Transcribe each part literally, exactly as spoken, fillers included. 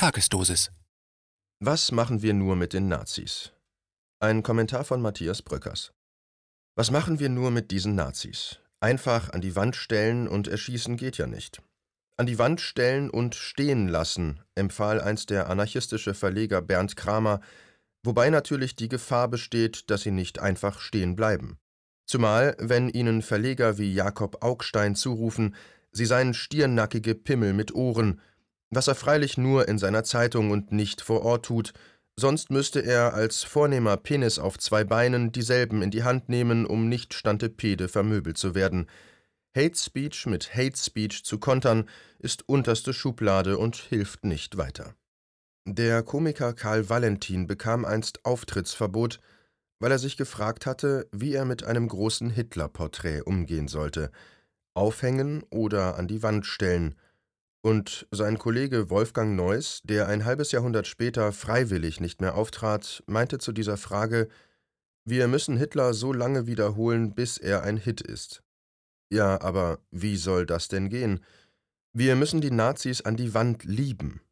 Tagesdosis. Was machen wir nur mit den Nazis? Ein Kommentar von Matthias Bröckers. Was machen wir nur mit diesen Nazis? Einfach an die Wand stellen und erschießen geht ja nicht. An die Wand stellen und stehen lassen, empfahl einst der anarchistische Verleger Bernd Kramer, wobei natürlich die Gefahr besteht, dass sie nicht einfach stehen bleiben. Zumal, wenn ihnen Verleger wie Jakob Augstein zurufen, sie seien stiernackige Pimmel mit Ohren, was er freilich nur in seiner Zeitung und nicht vor Ort tut, sonst müsste er als vornehmer Penis auf zwei Beinen dieselben in die Hand nehmen, um nicht stantepede vermöbelt zu werden. Hate Speech mit Hate Speech zu kontern, ist unterste Schublade und hilft nicht weiter. Der Komiker Karl Valentin bekam einst Auftrittsverbot, weil er sich gefragt hatte, wie er mit einem großen Hitler-Porträt umgehen sollte: aufhängen oder an die Wand stellen. Und sein Kollege Wolfgang Neuss, der ein halbes Jahrhundert später freiwillig nicht mehr auftrat, meinte zu dieser Frage: Wir müssen Hitler so lange wiederholen, bis er ein Hit ist. Ja, aber wie soll das denn gehen? Wir müssen die Nazis an die Wand lieben.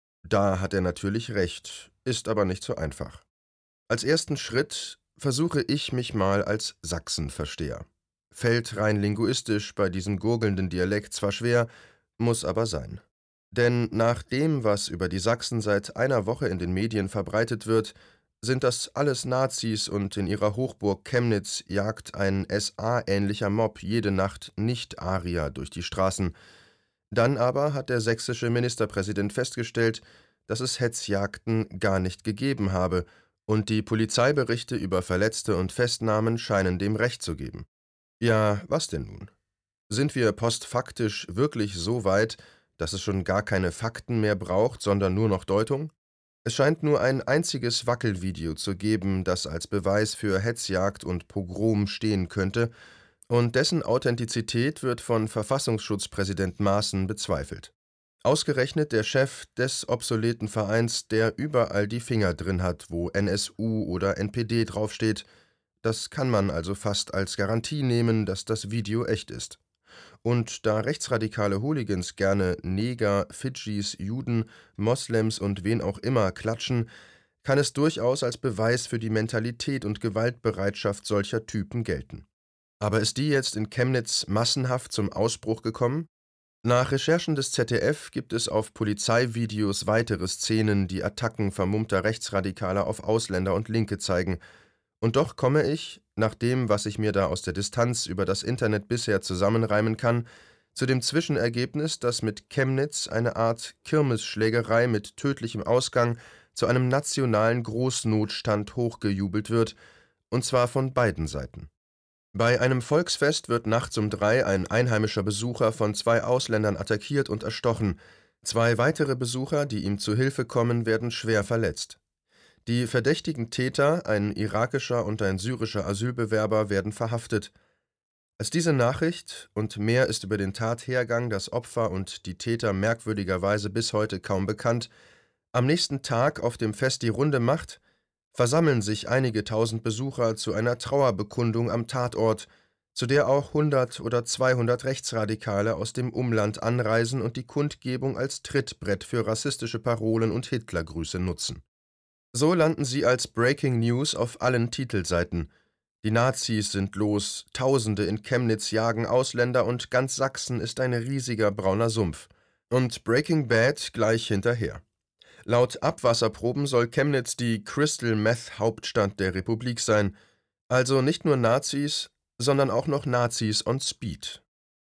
Da hat er natürlich recht, ist aber nicht so einfach. Als ersten Schritt versuche ich mich mal als Sachsenversteher. Fällt rein linguistisch bei diesem gurgelnden Dialekt zwar schwer, muss aber sein. Denn nach dem, was über die Sachsen seit einer Woche in den Medien verbreitet wird, sind das alles Nazis, und in ihrer Hochburg Chemnitz jagt ein S A-ähnlicher Mob jede Nacht Nicht-Arier durch die Straßen. Dann aber hat der sächsische Ministerpräsident festgestellt, dass es Hetzjagden gar nicht gegeben habe, und die Polizeiberichte über Verletzte und Festnahmen scheinen dem Recht zu geben. Ja, was denn nun? Sind wir postfaktisch wirklich so weit, dass es schon gar keine Fakten mehr braucht, sondern nur noch Deutung? Es scheint nur ein einziges Wackelvideo zu geben, das als Beweis für Hetzjagd und Pogrom stehen könnte, und dessen Authentizität wird von Verfassungsschutzpräsident Maaßen bezweifelt. Ausgerechnet der Chef des obsoleten Vereins, der überall die Finger drin hat, wo N S U oder N P D draufsteht. Das kann man also fast als Garantie nehmen, dass das Video echt ist. Und da rechtsradikale Hooligans gerne Neger, Fidschis, Juden, Moslems und wen auch immer klatschen, kann es durchaus als Beweis für die Mentalität und Gewaltbereitschaft solcher Typen gelten. Aber ist die jetzt in Chemnitz massenhaft zum Ausbruch gekommen? Nach Recherchen des Z D F gibt es auf Polizeivideos weitere Szenen, die Attacken vermummter Rechtsradikaler auf Ausländer und Linke zeigen. Und doch komme ich, nach dem, was ich mir da aus der Distanz über das Internet bisher zusammenreimen kann, zu dem Zwischenergebnis, dass mit Chemnitz eine Art Kirmesschlägerei mit tödlichem Ausgang zu einem nationalen Großnotstand hochgejubelt wird, und zwar von beiden Seiten. Bei einem Volksfest wird nachts um drei ein einheimischer Besucher von zwei Ausländern attackiert und erstochen. Zwei weitere Besucher, die ihm zu Hilfe kommen, werden schwer verletzt. Die verdächtigen Täter, ein irakischer und ein syrischer Asylbewerber, werden verhaftet. Als diese Nachricht, und mehr ist über den Tathergang, das Opfer und die Täter merkwürdigerweise bis heute kaum bekannt, am nächsten Tag auf dem Fest die Runde macht, versammeln sich einige tausend Besucher zu einer Trauerbekundung am Tatort, zu der auch hundert oder zweihundert Rechtsradikale aus dem Umland anreisen und die Kundgebung als Trittbrett für rassistische Parolen und Hitlergrüße nutzen. So landen sie als Breaking News auf allen Titelseiten. Die Nazis sind los, Tausende in Chemnitz jagen Ausländer und ganz Sachsen ist ein riesiger brauner Sumpf. Und Breaking Bad gleich hinterher. Laut Abwasserproben soll Chemnitz die Crystal-Meth-Hauptstadt der Republik sein. Also nicht nur Nazis, sondern auch noch Nazis on Speed.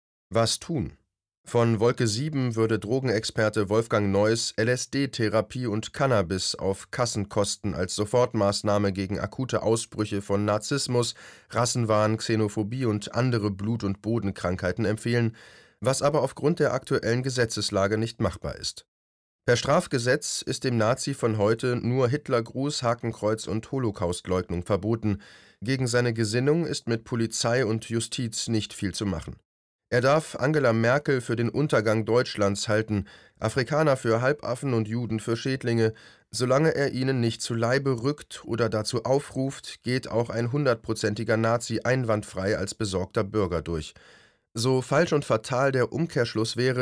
Was tun? Von Wolke sieben würde Drogenexperte Wolfgang Neuss L S D-Therapie und Cannabis auf Kassenkosten als Sofortmaßnahme gegen akute Ausbrüche von Narzissmus, Rassenwahn, Xenophobie und andere Blut- und Bodenkrankheiten empfehlen, was aber aufgrund der aktuellen Gesetzeslage nicht machbar ist. Per Strafgesetz ist dem Nazi von heute nur Hitlergruß, Hakenkreuz und Holocaustleugnung verboten. Gegen seine Gesinnung ist mit Polizei und Justiz nicht viel zu machen. Er darf Angela Merkel für den Untergang Deutschlands halten, Afrikaner für Halbaffen und Juden für Schädlinge. Solange er ihnen nicht zu Leibe rückt oder dazu aufruft, geht auch ein hundertprozentiger Nazi einwandfrei als besorgter Bürger durch. So falsch und fatal der Umkehrschluss wäre,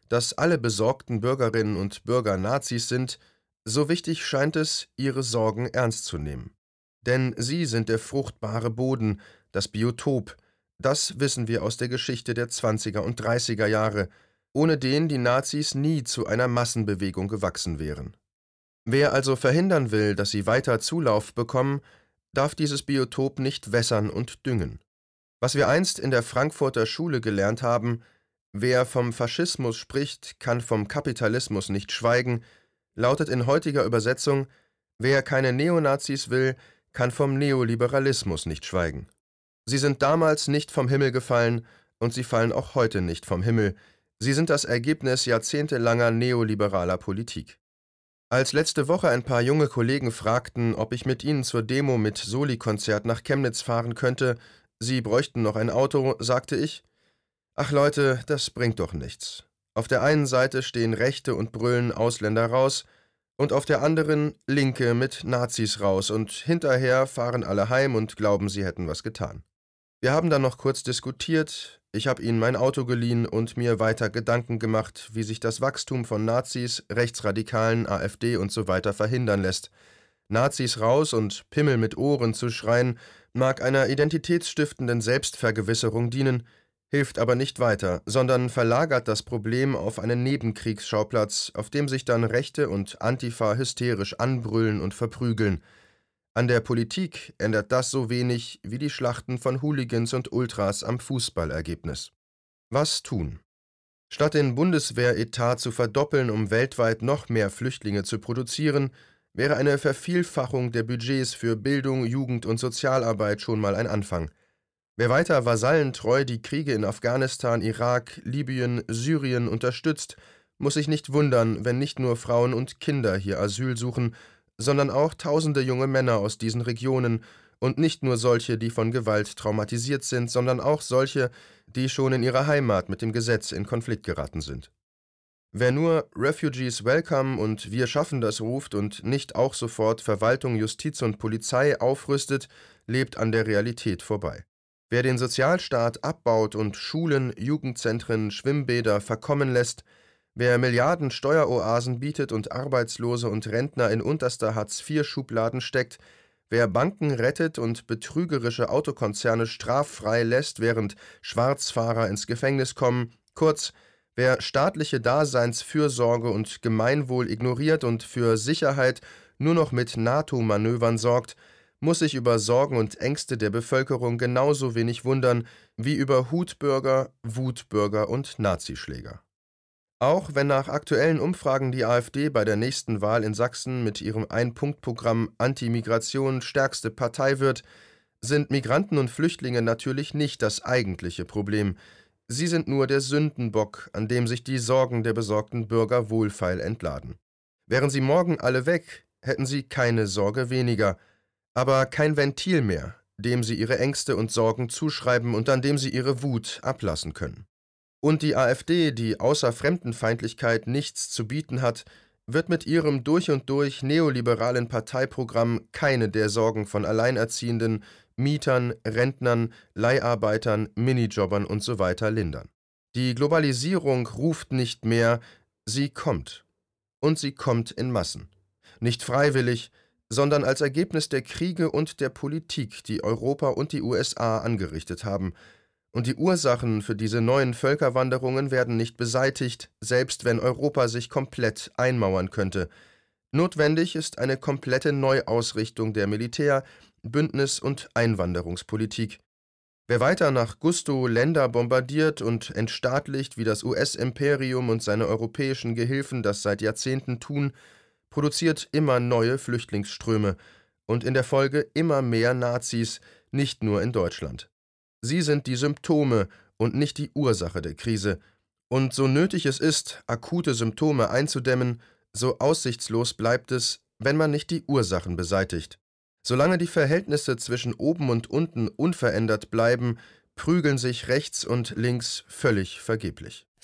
dass alle besorgten Bürgerinnen und Bürger Nazis sind, so wichtig scheint es, ihre Sorgen ernst zu nehmen. Denn sie sind der fruchtbare Boden, das Biotop, das wissen wir aus der Geschichte der zwanziger und dreißiger Jahre, ohne den die Nazis nie zu einer Massenbewegung gewachsen wären. Wer also verhindern will, dass sie weiter Zulauf bekommen, darf dieses Biotop nicht wässern und düngen. Was wir einst in der Frankfurter Schule gelernt haben: Wer vom Faschismus spricht, kann vom Kapitalismus nicht schweigen, lautet in heutiger Übersetzung: Wer keine Neonazis will, kann vom Neoliberalismus nicht schweigen. Sie sind damals nicht vom Himmel gefallen und sie fallen auch heute nicht vom Himmel. Sie sind das Ergebnis jahrzehntelanger neoliberaler Politik. Als letzte Woche ein paar junge Kollegen fragten, ob ich mit ihnen zur Demo mit Soli-Konzert nach Chemnitz fahren könnte, sie bräuchten noch ein Auto, sagte ich: Ach Leute, das bringt doch nichts. Auf der einen Seite stehen Rechte und brüllen Ausländer raus und auf der anderen Linke mit Nazis raus und hinterher fahren alle heim und glauben, sie hätten was getan. Wir haben dann noch kurz diskutiert, ich habe ihnen mein Auto geliehen und mir weiter Gedanken gemacht, wie sich das Wachstum von Nazis, Rechtsradikalen, AfD und so weiter verhindern lässt. Nazis raus und Pimmel mit Ohren zu schreien, mag einer identitätsstiftenden Selbstvergewisserung dienen, hilft aber nicht weiter, sondern verlagert das Problem auf einen Nebenkriegsschauplatz, auf dem sich dann Rechte und Antifa hysterisch anbrüllen und verprügeln. An der Politik ändert das so wenig wie die Schlachten von Hooligans und Ultras am Fußballergebnis. Was tun? Statt den Bundeswehretat zu verdoppeln, um weltweit noch mehr Flüchtlinge zu produzieren, wäre eine Vervielfachung der Budgets für Bildung, Jugend und Sozialarbeit schon mal ein Anfang. Wer weiter vasallentreu die Kriege in Afghanistan, Irak, Libyen, Syrien unterstützt, muss sich nicht wundern, wenn nicht nur Frauen und Kinder hier Asyl suchen, sondern auch tausende junge Männer aus diesen Regionen und nicht nur solche, die von Gewalt traumatisiert sind, sondern auch solche, die schon in ihrer Heimat mit dem Gesetz in Konflikt geraten sind. Wer nur Refugees Welcome und Wir schaffen das ruft und nicht auch sofort Verwaltung, Justiz und Polizei aufrüstet, lebt an der Realität vorbei. Wer den Sozialstaat abbaut und Schulen, Jugendzentren, Schwimmbäder verkommen lässt, wer Milliarden Steueroasen bietet und Arbeitslose und Rentner in unterster Hartz vier Schubladen steckt, wer Banken rettet und betrügerische Autokonzerne straffrei lässt, während Schwarzfahrer ins Gefängnis kommen, kurz, wer staatliche Daseinsfürsorge und Gemeinwohl ignoriert und für Sicherheit nur noch mit NATO-Manövern sorgt, muss sich über Sorgen und Ängste der Bevölkerung genauso wenig wundern wie über Hutbürger, Wutbürger und Nazischläger. Auch wenn nach aktuellen Umfragen die AfD bei der nächsten Wahl in Sachsen mit ihrem Ein-Punkt-Programm Anti-Migration stärkste Partei wird, sind Migranten und Flüchtlinge natürlich nicht das eigentliche Problem. Sie sind nur der Sündenbock, an dem sich die Sorgen der besorgten Bürger wohlfeil entladen. Wären sie morgen alle weg, hätten sie keine Sorge weniger, aber kein Ventil mehr, dem sie ihre Ängste und Sorgen zuschreiben und an dem sie ihre Wut ablassen können. Und die AfD, die außer Fremdenfeindlichkeit nichts zu bieten hat, wird mit ihrem durch und durch neoliberalen Parteiprogramm keine der Sorgen von Alleinerziehenden, Mietern, Rentnern, Leiharbeitern, Minijobbern usw. lindern. Die Globalisierung ruft nicht mehr, sie kommt. Und sie kommt in Massen. Nicht freiwillig, sondern als Ergebnis der Kriege und der Politik, die Europa und die U S A angerichtet haben. Und die Ursachen für diese neuen Völkerwanderungen werden nicht beseitigt, selbst wenn Europa sich komplett einmauern könnte. Notwendig ist eine komplette Neuausrichtung der Militär-, Bündnis- und Einwanderungspolitik. Wer weiter nach Gusto Länder bombardiert und entstaatlicht, wie das U S-Imperium und seine europäischen Gehilfen das seit Jahrzehnten tun, produziert immer neue Flüchtlingsströme und in der Folge immer mehr Nazis, nicht nur in Deutschland. Sie sind die Symptome und nicht die Ursache der Krise. Und so nötig es ist, akute Symptome einzudämmen, so aussichtslos bleibt es, wenn man nicht die Ursachen beseitigt. Solange die Verhältnisse zwischen oben und unten unverändert bleiben, prügeln sich rechts und links völlig vergeblich.